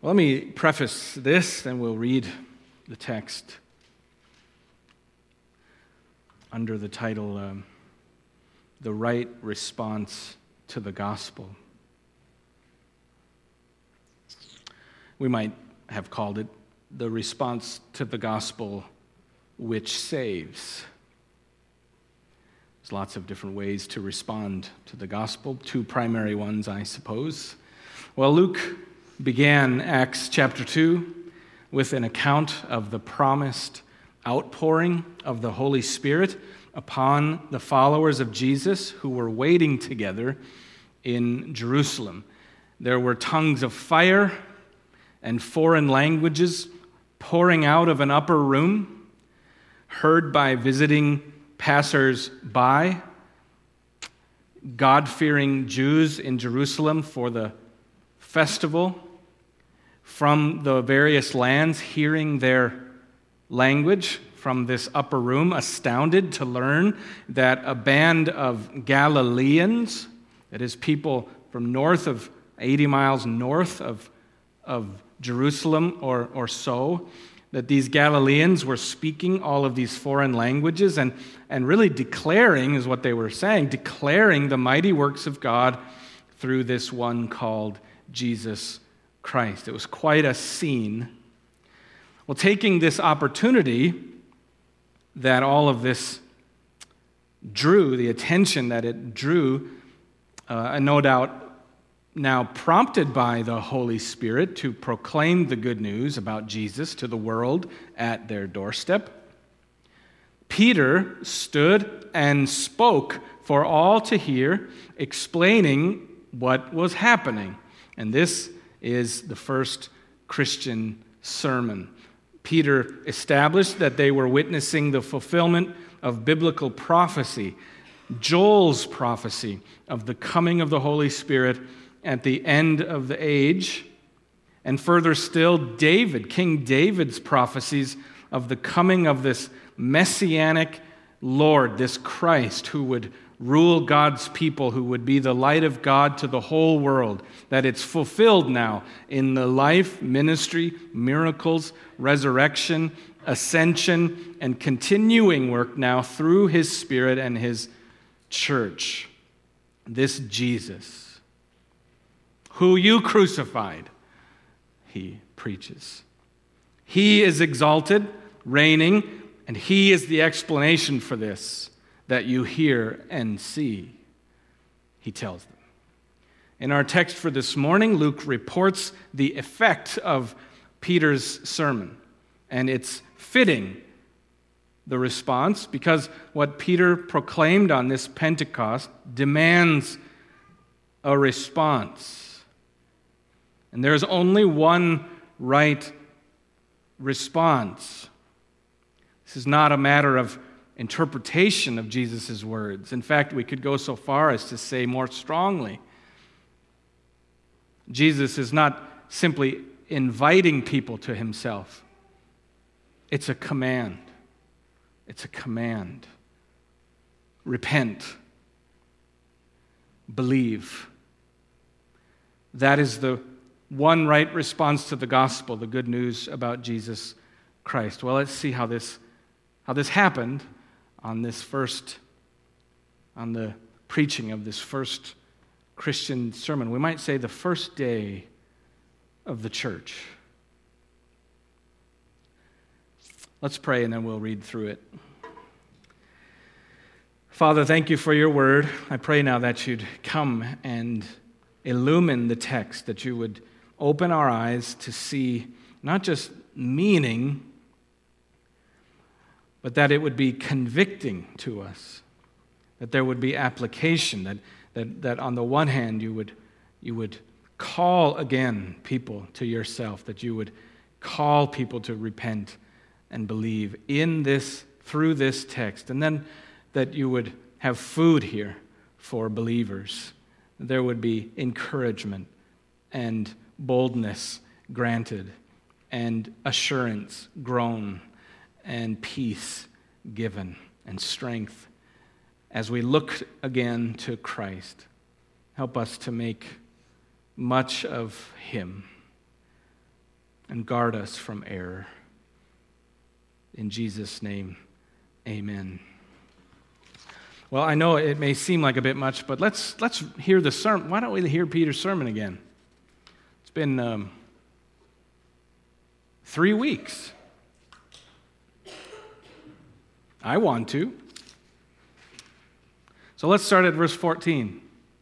Let me preface this, then we'll read the text under the title, The Right Response to the Gospel. We might have called it The Response to the Gospel Which Saves. There's lots of different ways to respond to the gospel, two primary ones, I suppose. Well, Luke began Acts chapter 2 with an account of the promised outpouring of the Holy Spirit upon the followers of Jesus who were waiting together in Jerusalem. There were tongues of fire and foreign languages pouring out of an upper room, heard by visiting passers-by, God-fearing Jews in Jerusalem for the festival, from the various lands, hearing their language from this upper room, astounded to learn that a band of Galileans, that is, people from 80 miles north of Jerusalem or so, that these Galileans were speaking all of these foreign languages and really declaring, is what they were saying, declaring the mighty works of God through this one called Jesus Christ. It was quite a scene. Well, taking this opportunity that all of this drew, the attention that it drew, and no doubt now prompted by the Holy Spirit to proclaim the good news about Jesus to the world at their doorstep, Peter stood and spoke for all to hear, explaining what was happening. And this is the first Christian sermon. Peter established that they were witnessing the fulfillment of biblical prophecy, Joel's prophecy of the coming of the Holy Spirit at the end of the age, and further still, King David's prophecies of the coming of this messianic Lord, this Christ who would rule God's people, who would be the light of God to the whole world, that it's fulfilled now in the life, ministry, miracles, resurrection, ascension, and continuing work now through His Spirit and His church. This Jesus, who you crucified, He preaches. He is exalted, reigning, and He is the explanation for this that you hear and see, He tells them. In our text for this morning, Luke reports the effect of Peter's sermon, and it's fitting, the response, because what Peter proclaimed on this Pentecost demands a response. And there's only one right response. This is not a matter of interpretation of Jesus' words. In fact, we could go so far as to say more strongly, Jesus is not simply inviting people to Himself. It's a command. It's a command. Repent. Believe. That is the one right response to the gospel, the good news about Jesus Christ. Well, let's see how this happened on the preaching of this first Christian sermon. We might say the first day of the church. Let's pray and then we'll read through it. Father, thank you for your word. I pray now that you'd come and illumine the text, that you would open our eyes to see not just meaning, but that it would be convicting to us, that there would be application, that on the one hand you would call again people to yourself, that you would call people to repent and believe through this text, and then that you would have food here for believers. There would be encouragement and boldness granted, and assurance grown, and peace given, and strength. As we look again to Christ, help us to make much of Him. and guard us from error. In Jesus' name, amen. Well, I know it may seem like a bit much, but let's hear the sermon. Why don't we hear Peter's sermon again? It's been 3 weeks. I want to. So let's start at verse 14.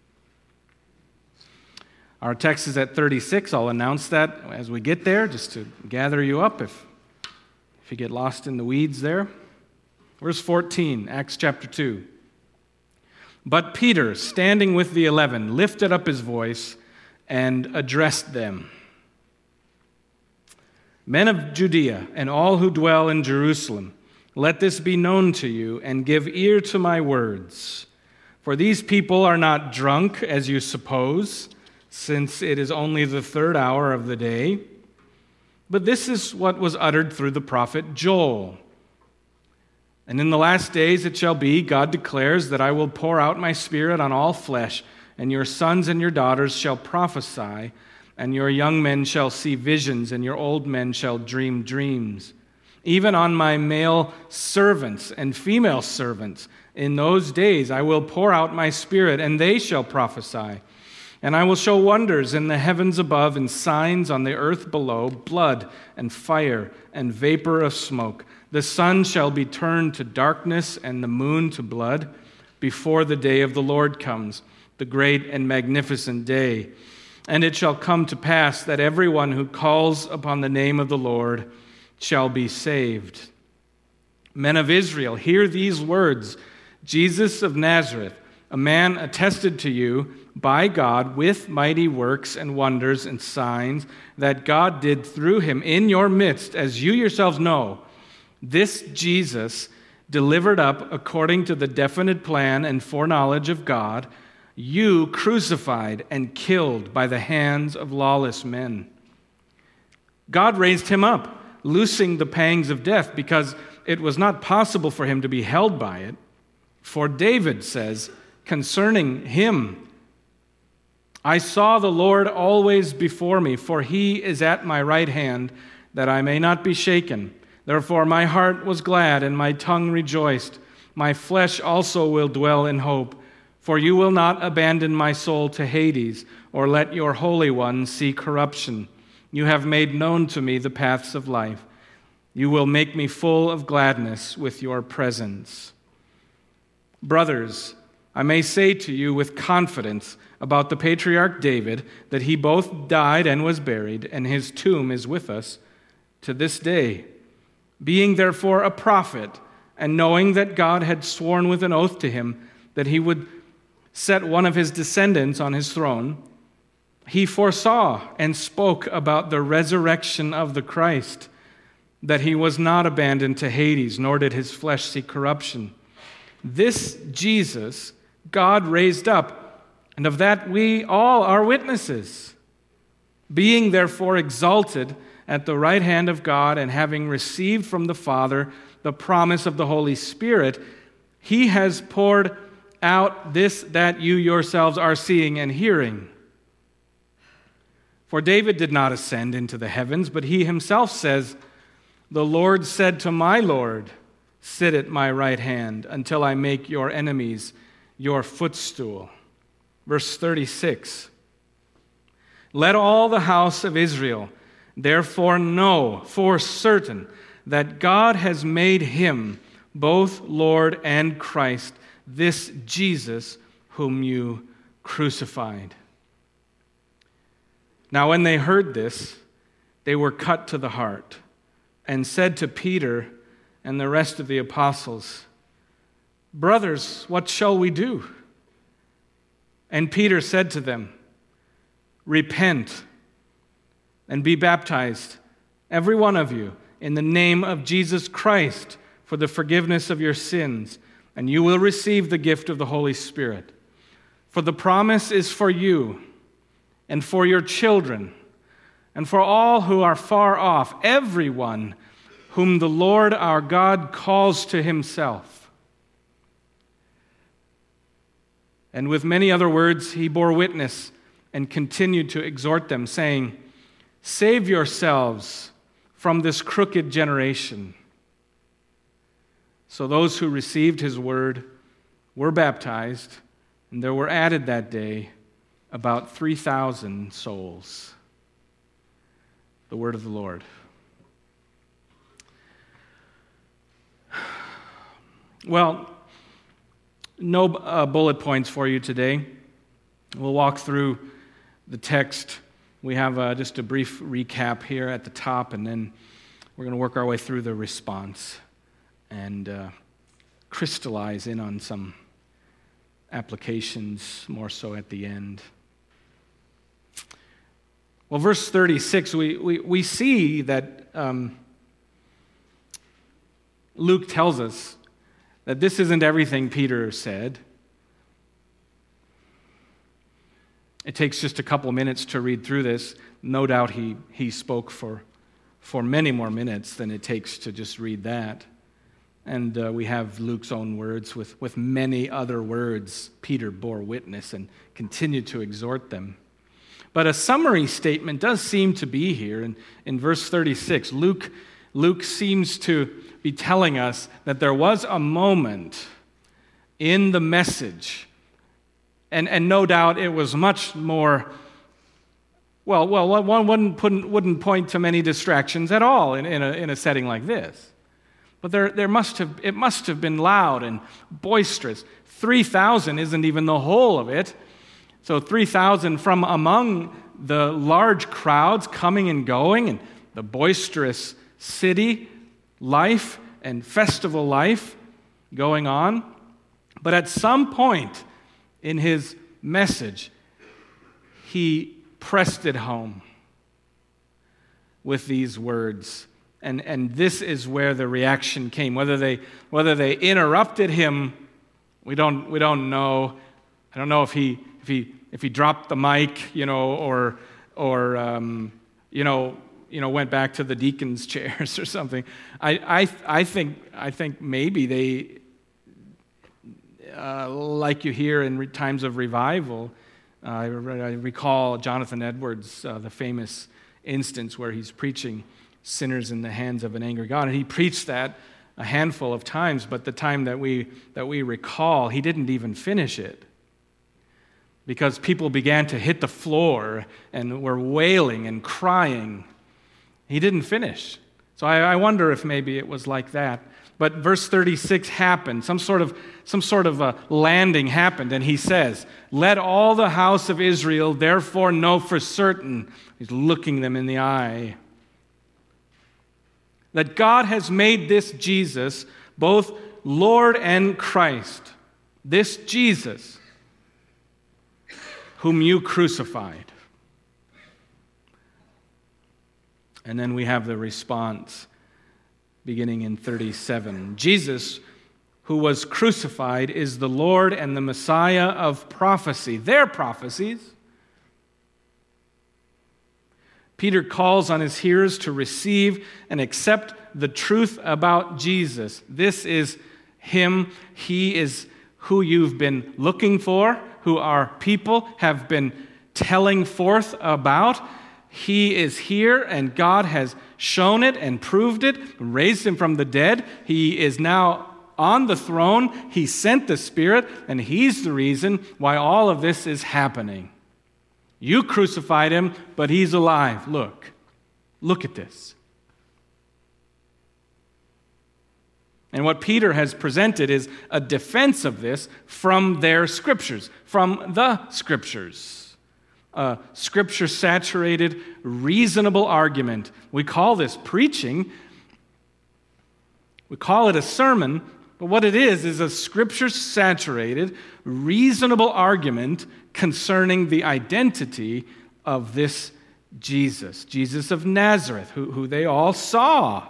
Our text is at 36. I'll announce that as we get there, just to gather you up if you get lost in the weeds there. Verse 14, Acts chapter 2. But Peter, standing with the 11, lifted up his voice and addressed them. Men of Judea and all who dwell in Jerusalem, let this be known to you, and give ear to my words. For these people are not drunk, as you suppose, since it is only the 3rd hour of the day. But this is what was uttered through the prophet Joel. And in the last days it shall be, God declares, that I will pour out my Spirit on all flesh, and your sons and your daughters shall prophesy, and your young men shall see visions, and your old men shall dream dreams. Even on my male servants and female servants, in those days I will pour out my Spirit, and they shall prophesy. And I will show wonders in the heavens above and signs on the earth below, blood and fire and vapor of smoke. The sun shall be turned to darkness and the moon to blood before the day of the Lord comes, the great and magnificent day. And it shall come to pass that everyone who calls upon the name of the Lord shall be saved. Men of Israel, hear these words. Jesus of Nazareth, a man attested to you by God with mighty works and wonders and signs that God did through him in your midst, as you yourselves know. This Jesus, delivered up according to the definite plan and foreknowledge of God, you crucified and killed by the hands of lawless men. God raised him up, loosing the pangs of death, because it was not possible for him to be held by it. For David says concerning him, I saw the Lord always before me, for he is at my right hand, that I may not be shaken. Therefore my heart was glad, and my tongue rejoiced. My flesh also will dwell in hope, for you will not abandon my soul to Hades, or let your Holy One see corruption. You have made known to me the paths of life. You will make me full of gladness with your presence. Brothers, I may say to you with confidence about the patriarch David that he both died and was buried, and his tomb is with us to this day. Being therefore a prophet, and knowing that God had sworn with an oath to him that he would set one of his descendants on his throne, he foresaw and spoke about the resurrection of the Christ, that he was not abandoned to Hades, nor did his flesh see corruption. This Jesus God raised up, and of that we all are witnesses. Being therefore exalted at the right hand of God, and having received from the Father the promise of the Holy Spirit, he has poured out this that you yourselves are seeing and hearing. For David did not ascend into the heavens, but he himself says, the Lord said to my Lord, sit at my right hand until I make your enemies your footstool. Verse 36. Let all the house of Israel therefore know for certain that God has made him both Lord and Christ, this Jesus whom you crucified. Now when they heard this, they were cut to the heart, and said to Peter and the rest of the apostles, brothers, what shall we do? And Peter said to them, repent and be baptized, every one of you, in the name of Jesus Christ for the forgiveness of your sins, and you will receive the gift of the Holy Spirit. For the promise is for you and for your children and for all who are far off, everyone whom the Lord our God calls to himself. And with many other words he bore witness and continued to exhort them, saying, Save yourselves from this crooked generation." So those who received his word were baptized, and there were added that day about 3,000 souls. The word of the Lord. Well, no bullet points for you today. We'll walk through the text. We have just a brief recap here at the top, and then we're going to work our way through the response and crystallize in on some applications more so at the end. Well, verse 36, we see that Luke tells us that this isn't everything Peter said. It takes just a couple minutes to read through this. No doubt he spoke for many more minutes than it takes to just read that. And we have Luke's own words with many other words. Peter bore witness and continued to exhort them. But a summary statement does seem to be here. In verse 36, Luke seems to be telling us that there was a moment in the message, and no doubt it was much more, well, one wouldn't point to many distractions at all in a setting like this. But it must have been loud and boisterous. 3,000 isn't even the whole of it. So 3,000 from among the large crowds coming and going, and the boisterous city life and festival life going on. But at some point in his message, he pressed it home with these words. And this is where the reaction came. Whether they interrupted him, we don't know. I don't know if he dropped the mic, or went back to the deacons' chairs or something. I think maybe they, like you hear in times of revival. I recall Jonathan Edwards, the famous instance where he's preaching sinners in the hands of an angry God, and he preached that a handful of times. But the time that we recall, he didn't even finish it, because people began to hit the floor and were wailing and crying. He didn't finish. So I wonder if maybe it was like that. But verse 36 happened. Some sort of a landing happened, and he says, "Let all the house of Israel therefore know for certain," he's looking them in the eye, "that God has made this Jesus both Lord and Christ, this Jesus whom you crucified." And then we have the response beginning in 37. "Jesus, who was crucified, is the Lord and the Messiah of prophecy." Their prophecies. Peter calls on his hearers to receive and accept the truth about Jesus. This is him. He is who you've been looking for, who our people have been telling forth about. He is here, and God has shown it and proved it, raised him from the dead. He is now on the throne. He sent the Spirit, and he's the reason why all of this is happening. You crucified him, but he's alive. Look at this. And what Peter has presented is a defense of this from their scriptures, from the scriptures. A scripture-saturated, reasonable argument. We call this preaching. We call it a sermon, but what it is a scripture-saturated, reasonable argument concerning the identity of this Jesus, Jesus of Nazareth, who they all saw.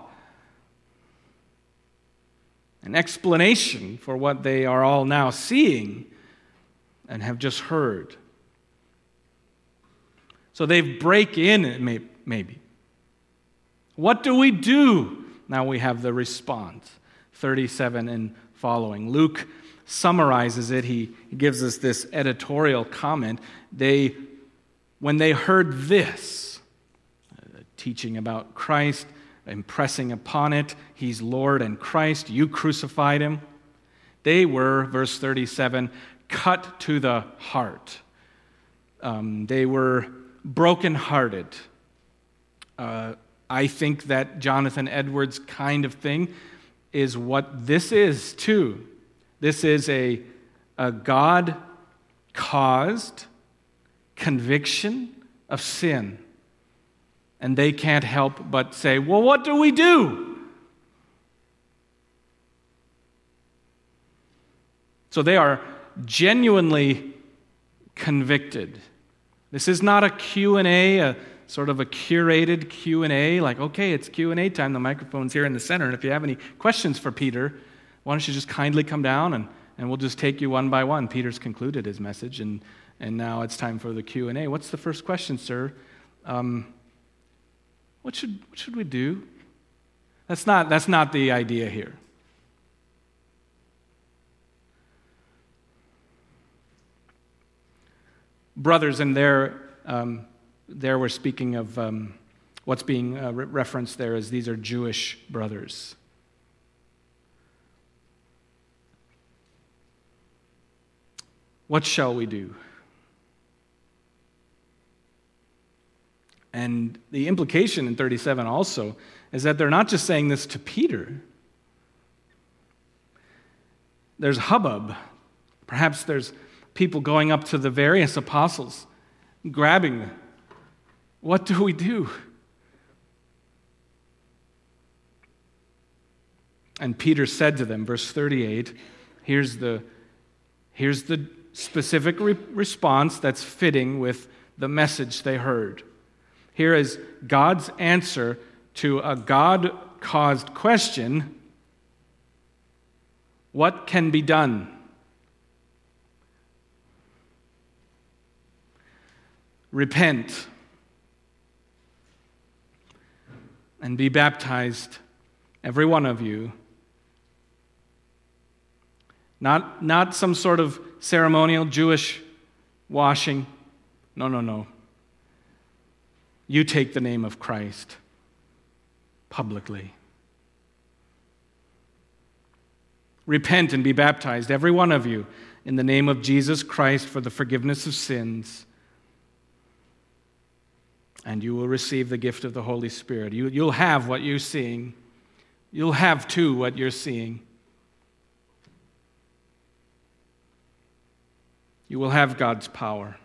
An explanation for what they are all now seeing and have just heard. So they break in, maybe. What do we do? Now we have the response, 37 and following. Luke summarizes it. He gives us this editorial comment. When they heard this, teaching about Christ, impressing upon it, He's Lord and Christ, you crucified Him. They were, verse 37, cut to the heart. They were brokenhearted. I think that Jonathan Edwards kind of thing is what this is too. This is a God-caused conviction of sin. And they can't help but say, well, what do we do? So they are genuinely convicted. This is not a Q&A, a sort of a curated Q&A, like, okay, it's Q&A time, the microphone's here in the center, and if you have any questions for Peter, why don't you just kindly come down and we'll just take you one by one. Peter's concluded his message, and now it's time for the Q&A. What's the first question, sir? What should we do? That's not the idea here. Brothers, and there we're speaking of what's being referenced there as these are Jewish brothers. What shall we do? And the implication in 37 also is that they're not just saying this to Peter. There's hubbub. Perhaps there's people going up to the various apostles, grabbing them. What do we do? And Peter said to them, verse 38, here's the specific response that's fitting with the message they heard. Here is God's answer to a God-caused question: what can be done? Repent and be baptized, every one of you. Not some sort of ceremonial Jewish washing. No. You take the name of Christ publicly. Repent and be baptized, every one of you, in the name of Jesus Christ for the forgiveness of sins, and you will receive the gift of the Holy Spirit. You'll have what you're seeing. You'll have, too, what you're seeing. You will have God's power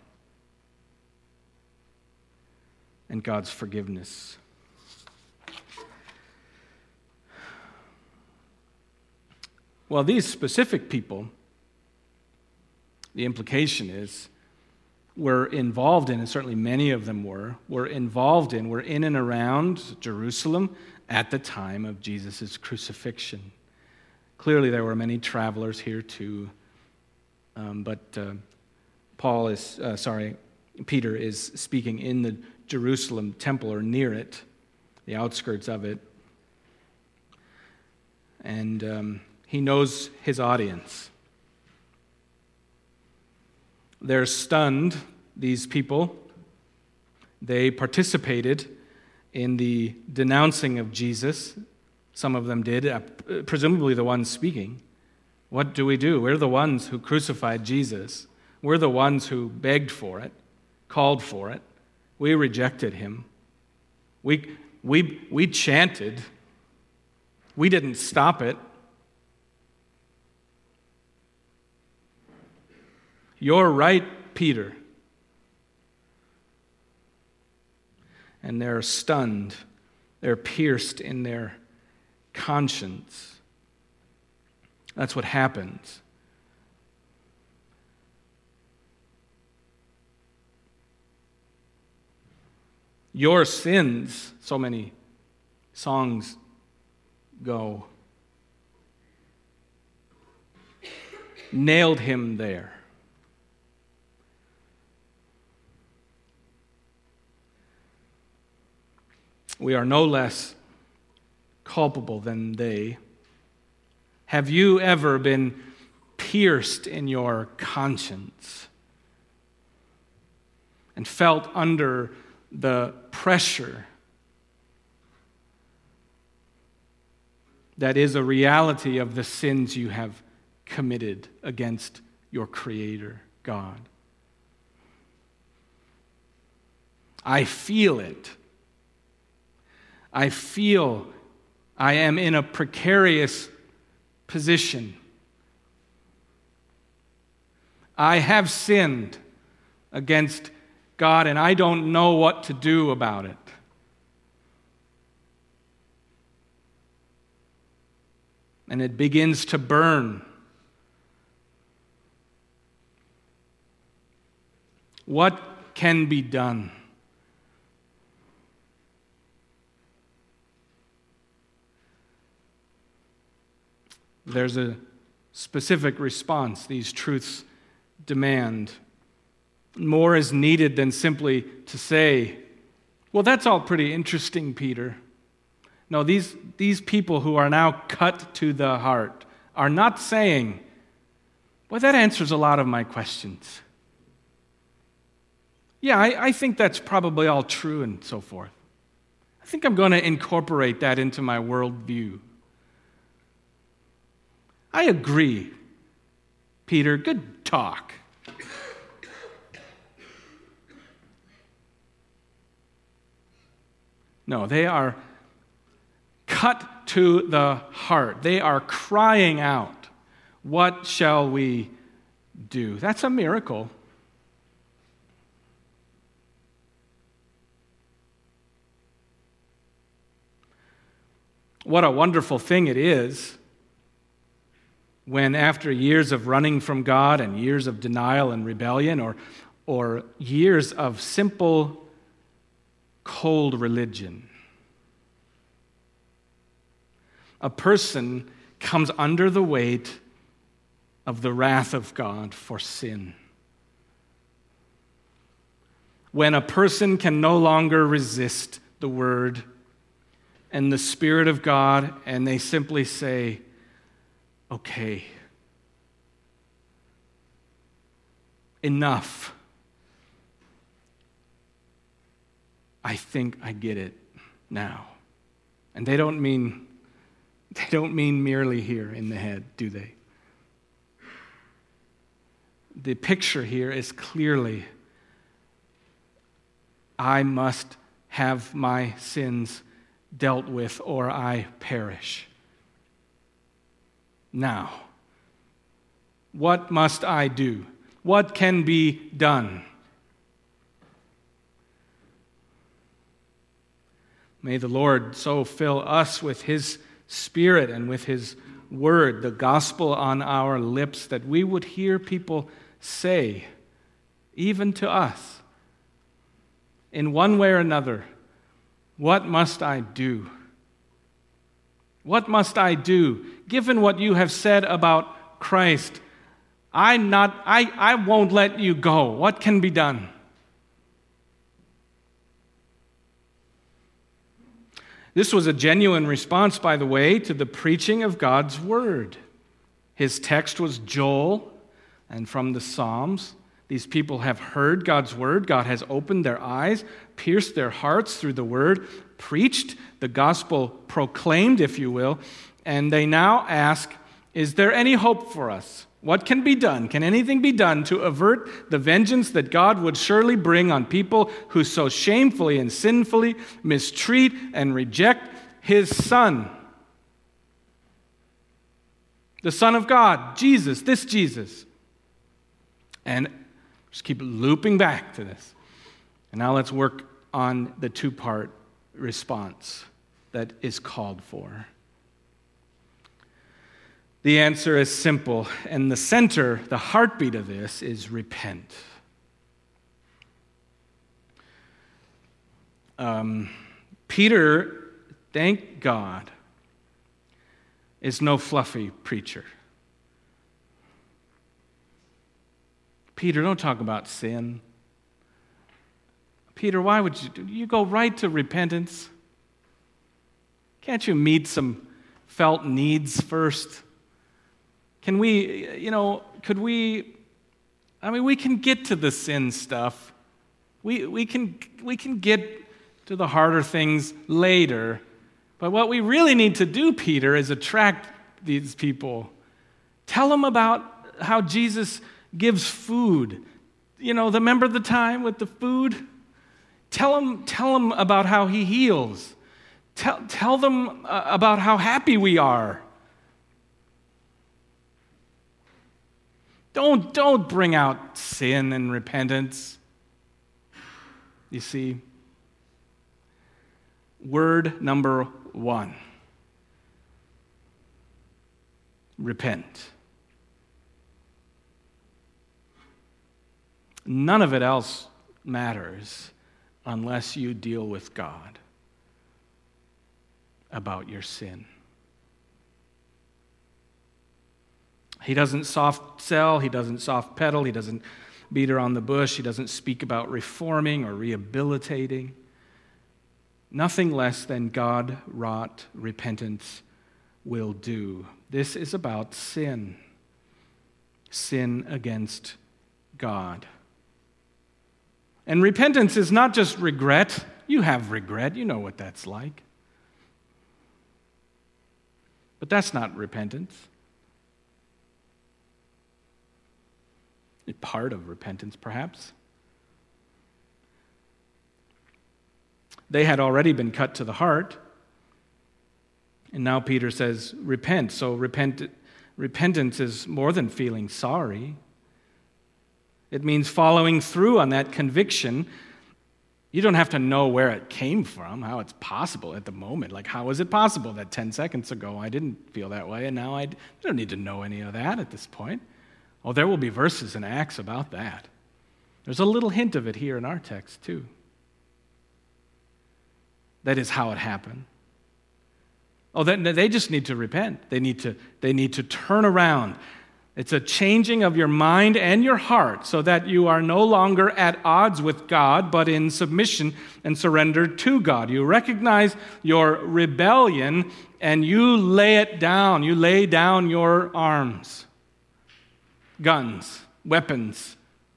and God's forgiveness. Well, these specific people, the implication is, were involved in, and certainly many of them were in and around Jerusalem at the time of Jesus' crucifixion. Clearly there were many travelers here too, but Peter is speaking in the Jerusalem temple or near it, the outskirts of it, and he knows his audience. They're stunned, these people. They participated in the denouncing of Jesus. Some of them did, presumably the ones speaking. What do we do? We're the ones who crucified Jesus. We're the ones who begged for it, called for it. We rejected him. We chanted. We didn't stop it. You're right, Peter. And they're stunned. They're pierced in their conscience. That's what happens. Your sins, so many songs go, nailed him there. We are no less culpable than they. Have you ever been pierced in your conscience and felt under the pressure that is a reality of the sins you have committed against your Creator, God. I feel it. I feel I am in a precarious position. I have sinned against God, and I don't know what to do about it. And it begins to burn. What can be done? There's a specific response these truths demand. More is needed than simply to say, well, that's all pretty interesting, Peter. No, these people who are now cut to the heart are not saying, well, that answers a lot of my questions. Yeah, I think that's probably all true and so forth. I think I'm going to incorporate that into my worldview. I agree, Peter. Good talk. No, they are cut to the heart. They are crying out, what shall we do? That's a miracle. What a wonderful thing it is when, after years of running from God and years of denial and rebellion, or years of simple, cold religion, a person comes under the weight of the wrath of God for sin. When a person can no longer resist the Word and the Spirit of God, and they simply say, okay, enough. I think I get it now. And they don't mean merely here in the head, do they? The picture here is clearly, I must have my sins dealt with or I perish. Now, what must I do? What can be done? May the Lord so fill us with His Spirit and with His Word, the gospel on our lips, that we would hear people say, even to us, in one way or another, what must I do? What must I do? Given what you have said about Christ, I won't let you go. What can be done? This was a genuine response, by the way, to the preaching of God's Word. His text was Joel, and from the Psalms, these people have heard God's Word. God has opened their eyes, pierced their hearts through the Word, preached the gospel, proclaimed, if you will, and they now ask, is there any hope for us? What can be done? Can anything be done to avert the vengeance that God would surely bring on people who so shamefully and sinfully mistreat and reject His Son? The Son of God, Jesus, this Jesus. And just keep looping back to this. And now let's work on the two-part response that is called for. The answer is simple, and the center, the heartbeat of this is repent. Peter, thank God, is no fluffy preacher. Peter, don't talk about sin. Peter, why would you go right to repentance? Can't you meet some felt needs first? Can we, we can get to the sin stuff. We can get to the harder things later. But what we really need to do, Peter, is attract these people. Tell them about how Jesus gives food. Remember the time with the food? Tell them about how he heals. Tell them about how happy we are. Don't bring out sin and repentance. You see, word number 1. Repent. None of it else matters unless you deal with God about your sin. He doesn't soft sell, he doesn't soft pedal, he doesn't beat around the bush, he doesn't speak about reforming or rehabilitating. Nothing less than God-wrought repentance will do. This is about sin. Sin against God. And repentance is not just regret. You have regret. You know what that's like. But that's not repentance. It's part of repentance, perhaps. They had already been cut to the heart. And now Peter says, repent. So repentance is more than feeling sorry. It means following through on that conviction. You don't have to know where it came from, how it's possible at the moment. Like, how is it possible that 10 seconds ago I didn't feel that way, and now I don't need to know any of that at this point. Oh, there will be verses in Acts about that. There's a little hint of it here in our text, too. That is how it happened. Oh, they just need to repent. They need to turn around. It's a changing of your mind and your heart so that you are no longer at odds with God, but in submission and surrender to God. You recognize your rebellion and you lay it down. You lay down your arms, guns, weapons.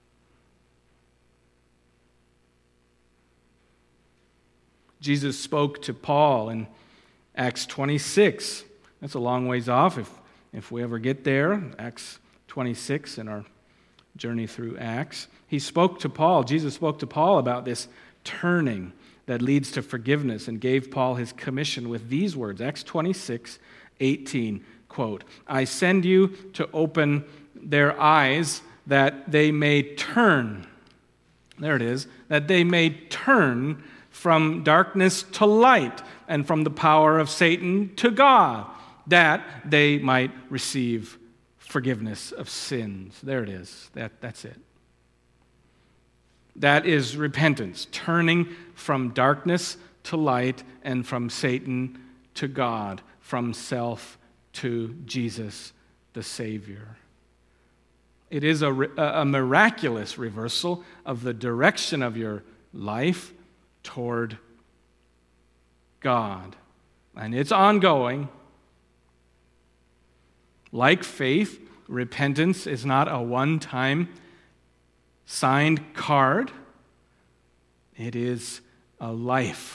Jesus spoke to Paul in Acts 26. That's a long ways off if we ever get there. Acts 26 in our journey through Acts. Jesus spoke to Paul about this turning that leads to forgiveness and gave Paul his commission with these words. Acts 26:18, quote, I send you to open their eyes that they may turn. There it is. That they may turn from darkness to light and from the power of Satan to God, that they might receive forgiveness of sins. There it is. That's it. That is repentance, turning from darkness to light and from Satan to God, from self to Jesus, the Savior. It is a miraculous reversal of the direction of your life toward God. And it's ongoing. Like faith, repentance is not a one-time signed card. It is a life.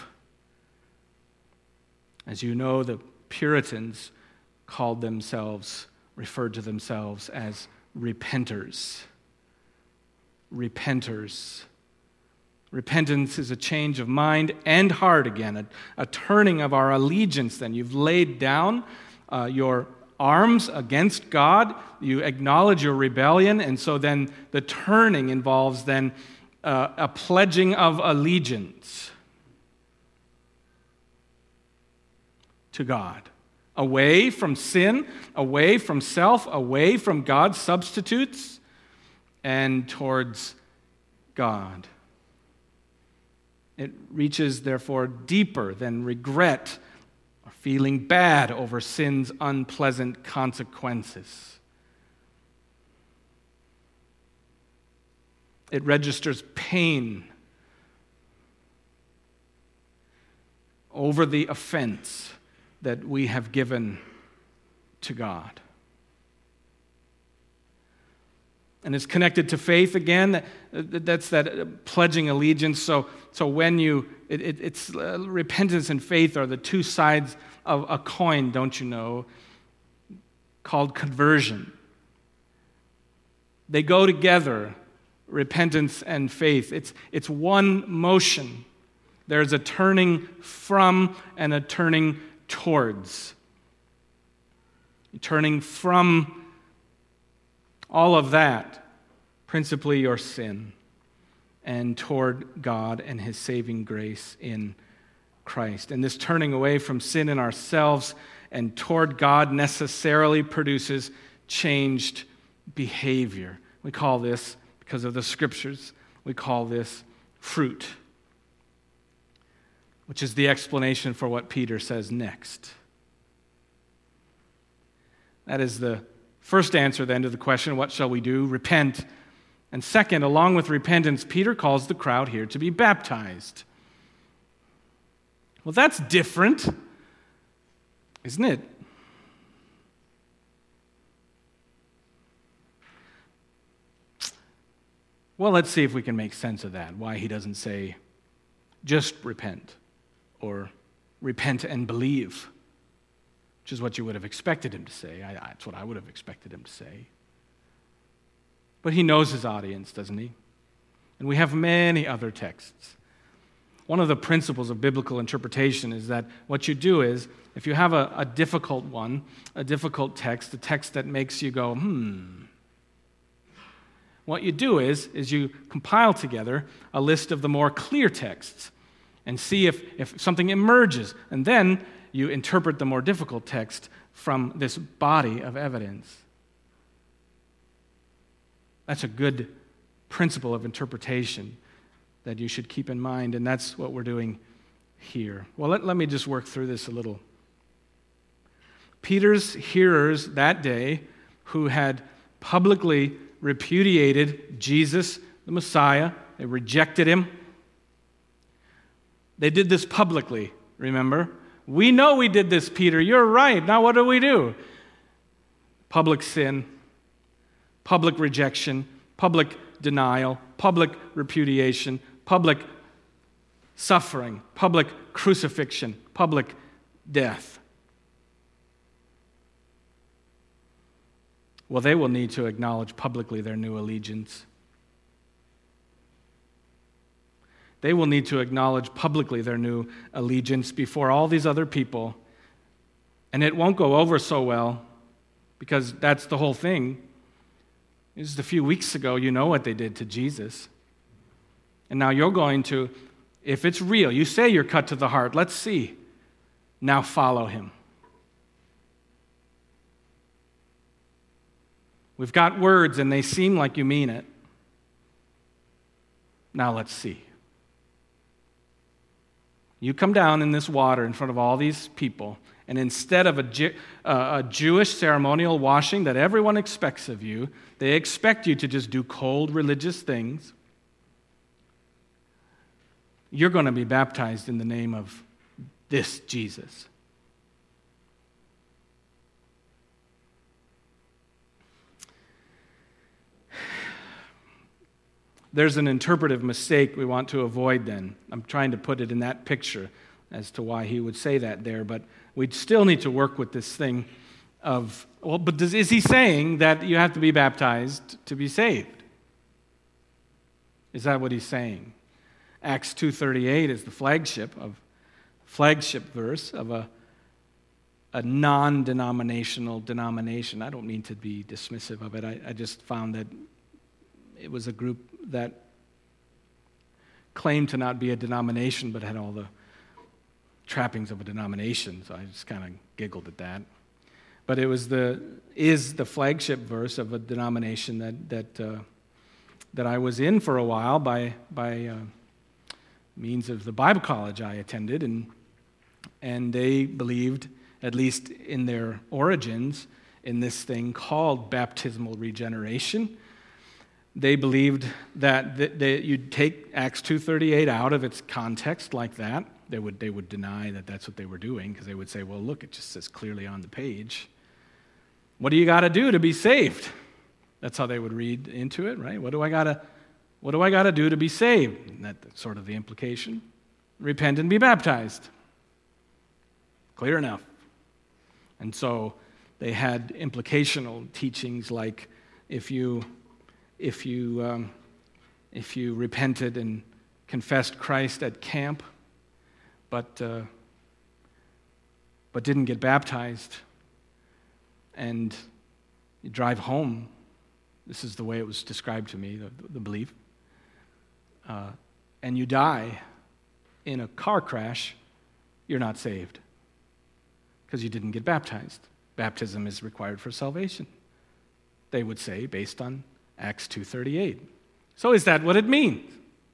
As you know, the Puritans referred to themselves as repenters. Repenters. Repentance is a change of mind and heart again, a turning of our allegiance then. You've laid down your arms against God, you acknowledge your rebellion, and so then the turning involves then a pledging of allegiance to God. Away from sin, away from self, away from God's substitutes, and towards God. It reaches, therefore, deeper than regret or feeling bad over sin's unpleasant consequences. It registers pain over the offense that we have given to God. And it's connected to faith again. That's that pledging allegiance. So when it's repentance and faith are the two sides of a coin, don't you know, called conversion. They go together, repentance and faith. It's one motion. There's a turning from and a turning towards. Turning from all of that, principally your sin, and toward God and His saving grace in Christ. And this turning away from sin in ourselves and toward God necessarily produces changed behavior. We call this, because of the Scriptures, we call this fruit, which is the explanation for what Peter says next. That is the first answer then to the question, what shall we do? Repent. And second, along with repentance, Peter calls the crowd here to be baptized. Well, that's different, isn't it? Well, let's see if we can make sense of that, why he doesn't say, just repent, or repent and believe, which is what you would have expected him to say. That's what I would have expected him to say. But he knows his audience, doesn't he? And we have many other texts. One of the principles of biblical interpretation is that what you do is, if you have a difficult one, a difficult text, a text that makes you go, what you do is you compile together a list of the more clear texts and see if something emerges, and then you interpret the more difficult text from this body of evidence. That's a good principle of interpretation that you should keep in mind, and that's what we're doing here. Well, let me just work through this a little. Peter's hearers that day, who had publicly repudiated Jesus, the Messiah, they rejected him. They did this publicly, remember? We know we did this, Peter. You're right. Now what do? Public sin, public rejection, public denial, public repudiation, public suffering, public crucifixion, public death. Well, they will need to acknowledge publicly their new allegiance. They will need to acknowledge publicly their new allegiance before all these other people. And it won't go over so well, because that's the whole thing. Just a few weeks ago, you know what they did to Jesus. And now you're going to, if it's real, you say you're cut to the heart, let's see. Now follow him. We've got words and they seem like you mean it. Now let's see. You come down in this water in front of all these people, and instead of a Jewish ceremonial washing that everyone expects of you, they expect you to just do cold religious things. You're going to be baptized in the name of this Jesus. There's an interpretive mistake we want to avoid then. I'm trying to put it in that picture as to why he would say that there, but we still need to work with this thing of, well, but is he saying that you have to be baptized to be saved? Is that what he's saying? Acts 2:38 is the flagship verse of a non-denominational denomination. I don't mean to be dismissive of it. I just found that it was a group that claimed to not be a denomination but had all the trappings of a denomination, so I just kind of giggled at that. But it was the flagship verse of a denomination that I was in for a while by means of the Bible college I attended, and they believed, at least in their origins, in this thing called baptismal regeneration. They believed that you'd take Acts 2:38 out of its context like that. They would deny that that's what they were doing, because they would say, well, look, it just says clearly on the page. What do you got to do to be saved? That's how they would read into it, right? What do I gotta do to be saved? And that's sort of the implication. Repent and be baptized. Clear enough. And so they had implicational teachings like if you repented and confessed Christ at camp, but didn't get baptized, and you drive home. This is the way it was described to me, the belief. And you die in a car crash, you're not saved because you didn't get baptized. Baptism is required for salvation, they would say, based on Acts 2:38. So is that what it means?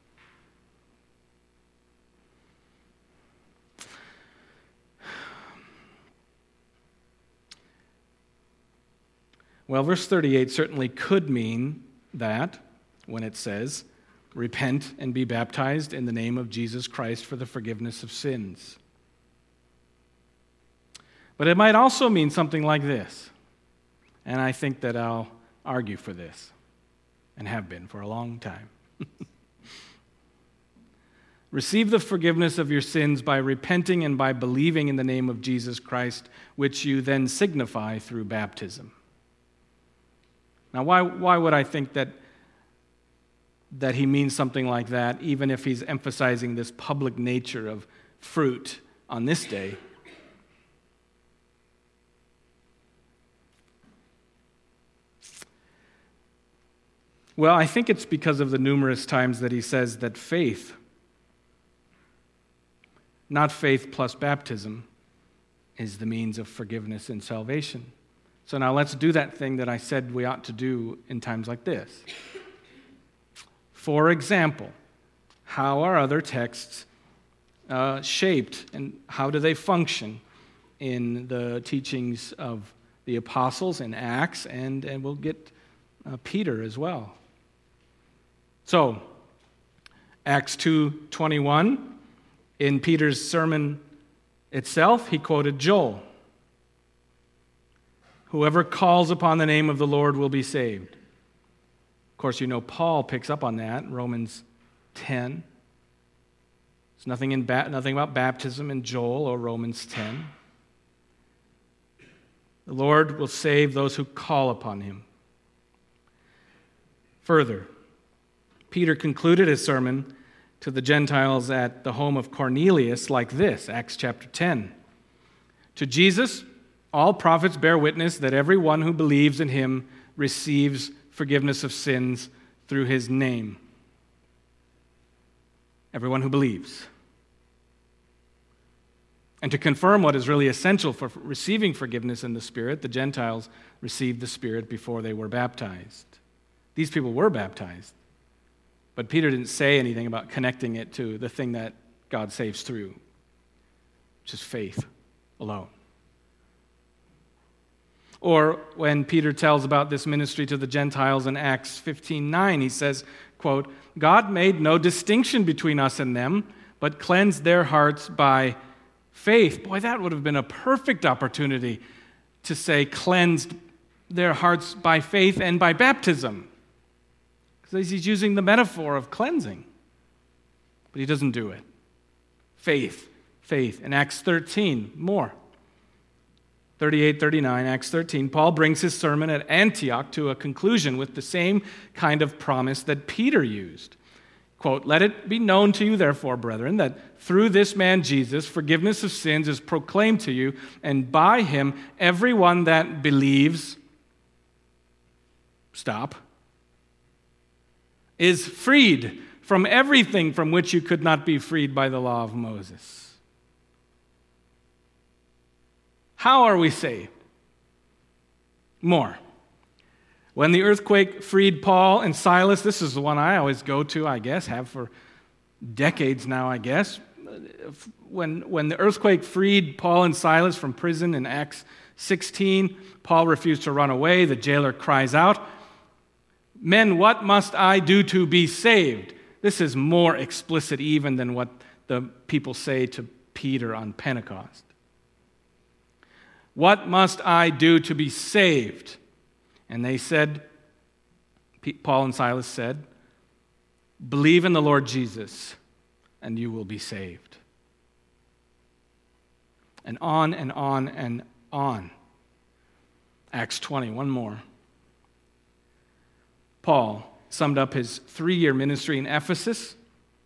Well, verse 38 certainly could mean that when it says, repent and be baptized in the name of Jesus Christ for the forgiveness of sins. But it might also mean something like this, and I think that I'll argue for this, and have been for a long time. Receive the forgiveness of your sins by repenting and by believing in the name of Jesus Christ, which you then signify through baptism. Now, why would I think that he means something like that, even if he's emphasizing this public nature of fruit on this day? Well, I think it's because of the numerous times that he says that faith, not faith plus baptism, is the means of forgiveness and salvation. So now let's do that thing that I said we ought to do in times like this. For example, how are other texts shaped, and how do they function in the teachings of the apostles in Acts, and we'll get Peter as well. So, Acts 2:21, in Peter's sermon itself, he quoted Joel. Whoever calls upon the name of the Lord will be saved. Of course, you know Paul picks up on that in Romans 10. There's nothing about baptism in Joel or Romans 10. The Lord will save those who call upon him. Further, Peter concluded his sermon to the Gentiles at the home of Cornelius like this, Acts chapter 10. To Jesus, all prophets bear witness that everyone who believes in him receives forgiveness of sins through his name. Everyone who believes. And to confirm what is really essential for receiving forgiveness in the Spirit, the Gentiles received the Spirit before they were baptized. These people were baptized, but Peter didn't say anything about connecting it to the thing that God saves through, which is faith alone. Or when Peter tells about this ministry to the Gentiles in Acts 15:9, he says, quote, God made no distinction between us and them, but cleansed their hearts by faith. Boy, that would have been a perfect opportunity to say cleansed their hearts by faith and by baptism. Because he's using the metaphor of cleansing. But he doesn't do it. Faith. In Acts 13, more. 38, 39, Acts 13, Paul brings his sermon at Antioch to a conclusion with the same kind of promise that Peter used. Quote, let it be known to you, therefore, brethren, that through this man Jesus, forgiveness of sins is proclaimed to you, and by him everyone that believes, is freed from everything from which you could not be freed by the law of Moses. How are we saved? More. When the earthquake freed Paul and Silas, this is the one I always go to, I guess, have for decades now, I guess. When the earthquake freed Paul and Silas from prison in Acts 16, Paul refused to run away. The jailer cries out, men, what must I do to be saved? This is more explicit even than what the people say to Peter on Pentecost. What must I do to be saved? And they said, Paul and Silas said, "Believe in the Lord Jesus, and you will be saved." And on and on and on. Acts 20, one more. Paul summed up his 3-year ministry in Ephesus.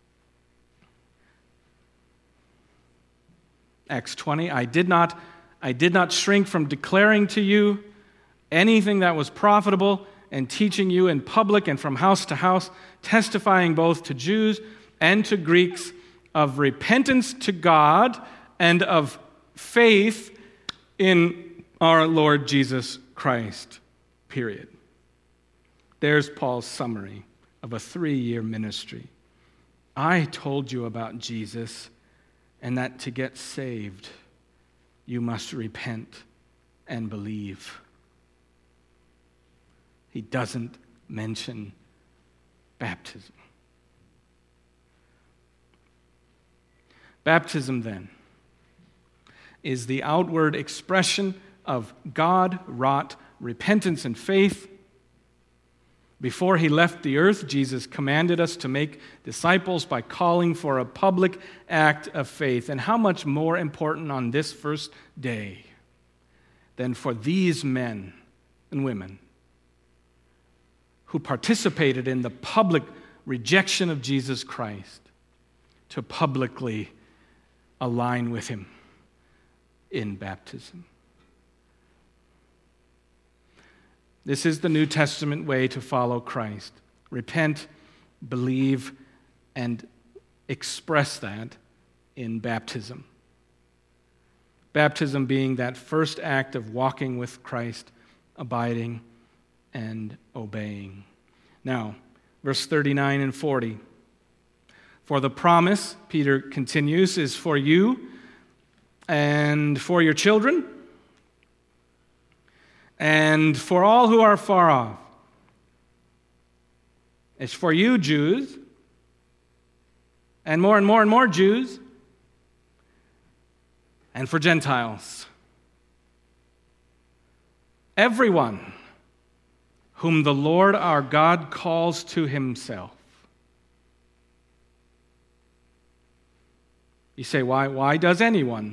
Acts 20, I did not shrink from declaring to you anything that was profitable and teaching you in public and from house to house, testifying both to Jews and to Greeks of repentance to God and of faith in our Lord Jesus Christ, period. There's Paul's summary of a 3-year ministry. I told you about Jesus, and that to get saved, you must repent and believe. He doesn't mention baptism. Baptism, then, is the outward expression of God-wrought repentance and faith. Before he left the earth, Jesus commanded us to make disciples by calling for a public act of faith. And how much more important on this first day than for these men and women who participated in the public rejection of Jesus Christ to publicly align with him in baptism. This is the New Testament way to follow Christ. Repent, believe, and express that in baptism. Baptism being that first act of walking with Christ, abiding and obeying. Now, verse 39 and 40. For the promise, Peter continues, is for you and for your children, and for all who are far off. It's for you, Jews, and more Jews, and for Gentiles. Everyone whom the Lord our God calls to himself. You say, why does anyone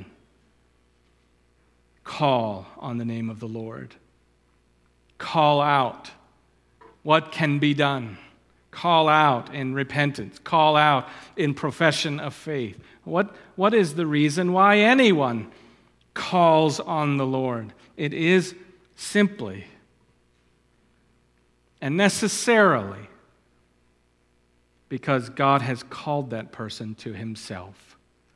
call on the name of the Lord? Call out what can be done. Call out in repentance. Call out in profession of faith. What is the reason why anyone calls on the Lord? It is simply and necessarily because God has called that person to himself.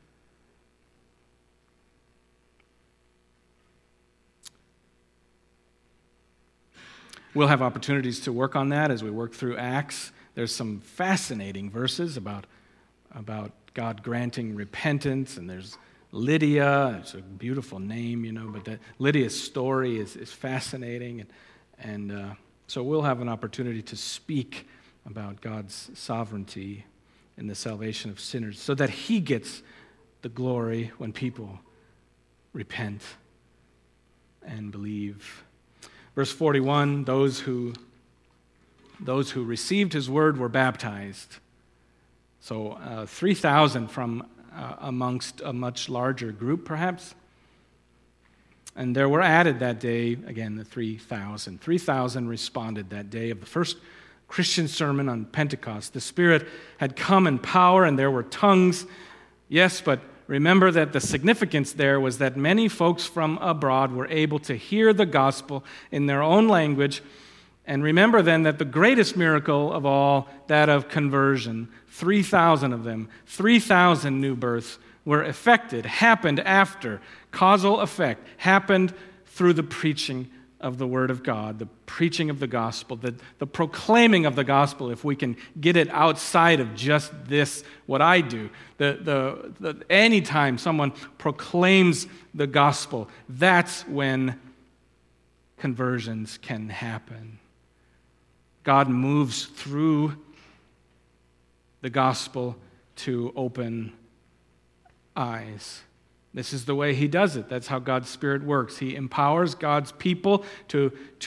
We'll have opportunities to work on that as we work through Acts. There's some fascinating verses about God granting repentance, and there's Lydia. It's a beautiful name, but Lydia's story is fascinating, and so we'll have an opportunity to speak about God's sovereignty in the salvation of sinners so that he gets the glory when people repent and believe. Verse 41, those who received his word were baptized. So 3,000 from amongst a much larger group, perhaps. And there were added that day, again, the 3,000. 3,000 responded that day of the first Christian sermon on Pentecost. The Spirit had come in power, and there were tongues. Yes, but remember that the significance there was that many folks from abroad were able to hear the gospel in their own language. And remember then that the greatest miracle of all, that of conversion, 3,000 of them, 3,000 new births were effected, happened after, causal effect, happened through the preaching of the Word of God, the preaching of the gospel, the proclaiming of the gospel, if we can get it outside of just this, what I do. Anytime someone proclaims the gospel, that's when conversions can happen. God moves through the gospel to open eyes. This is the way he does it. That's how God's Spirit works. He empowers God's people to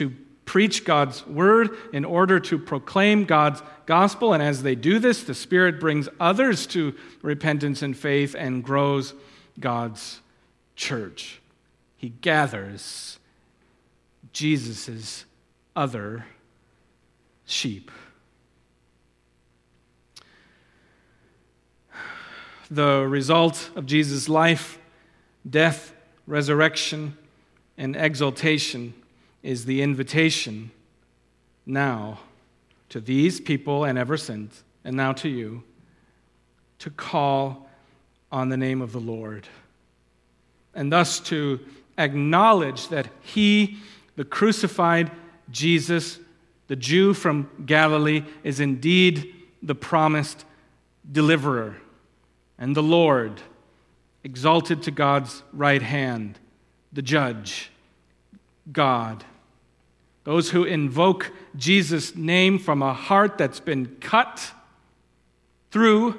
preach God's word, in order to proclaim God's gospel. And as they do this, the Spirit brings others to repentance and faith and grows God's church. He gathers Jesus' other sheep. The result of Jesus' life, death, resurrection, and exaltation is the invitation now to these people and ever since, and now to you, to call on the name of the Lord, and thus to acknowledge that He, the crucified Jesus, the Jew from Galilee, is indeed the promised deliverer and the Lord, exalted to God's right hand, the judge, God. Those who invoke Jesus' name from a heart that's been cut through,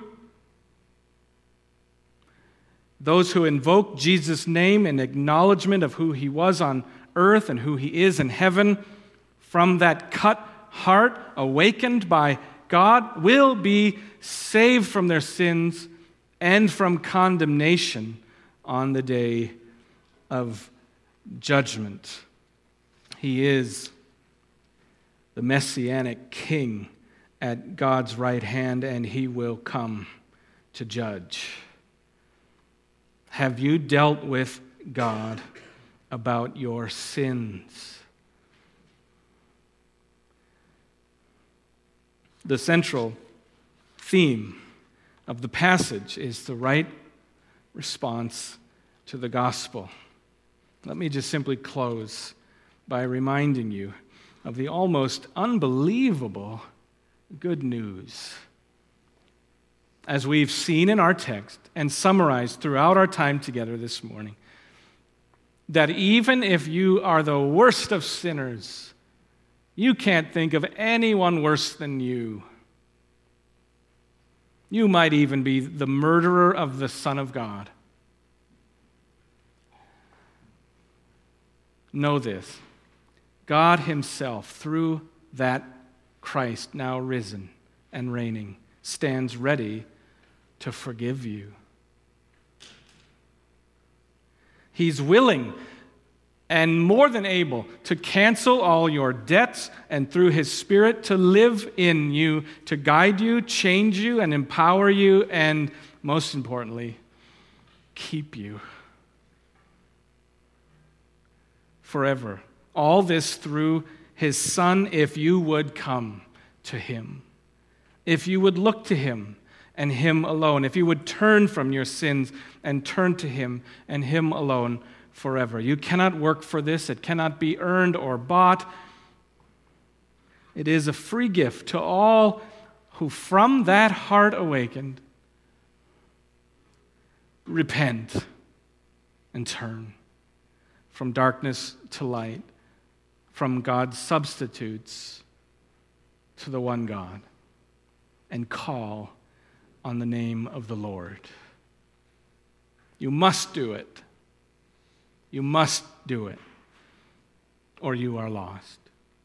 those who invoke Jesus' name in acknowledgement of who He was on earth and who He is in heaven, from that cut heart, awakened by God, will be saved from their sins and from condemnation on the day of judgment. He is the Messianic King at God's right hand, and He will come to judge. Have you dealt with God about your sins? The central theme of the passage is the right response to the gospel. Let me just simply close by reminding you of the almost unbelievable good news. As we've seen in our text and summarized throughout our time together this morning, that even if you are the worst of sinners, you can't think of anyone worse than you. You might even be the murderer of the Son of God. Know this: God Himself, through that Christ now risen and reigning, stands ready to forgive you. He's willing and more than able to cancel all your debts, and through His Spirit to live in you, to guide you, change you, and empower you, and most importantly, keep you forever. All this through His Son, if you would come to Him, if you would look to Him and Him alone, if you would turn from your sins and turn to Him and Him alone forever. You cannot work for this. It cannot be earned or bought. It is a free gift to all who from that heart awakened repent and turn from darkness to light, from God's substitutes to the one God, and call on the name of the Lord. You must do it. You must do it, or you are lost.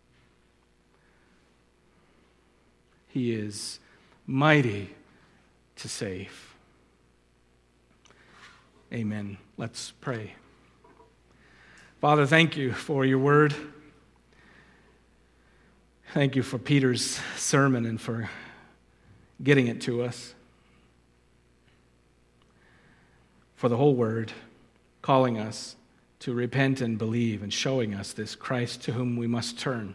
He is mighty to save. Amen. Let's pray. Father, thank you for your word. Thank you for Peter's sermon and for getting it to us. For the whole word, calling us to repent and believe, and showing us this Christ to whom we must turn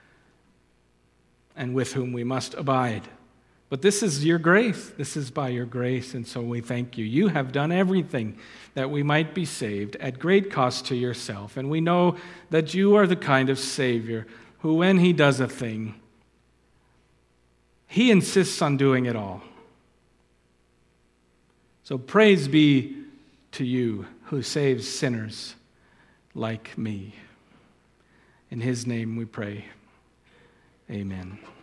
and with whom we must abide. But this is your grace. This is by your grace, and so we thank you. You have done everything that we might be saved at great cost to yourself, and we know that you are the kind of Savior who, when He does a thing, He insists on doing it all. So praise be to you who saves sinners like me. In His name we pray. Amen.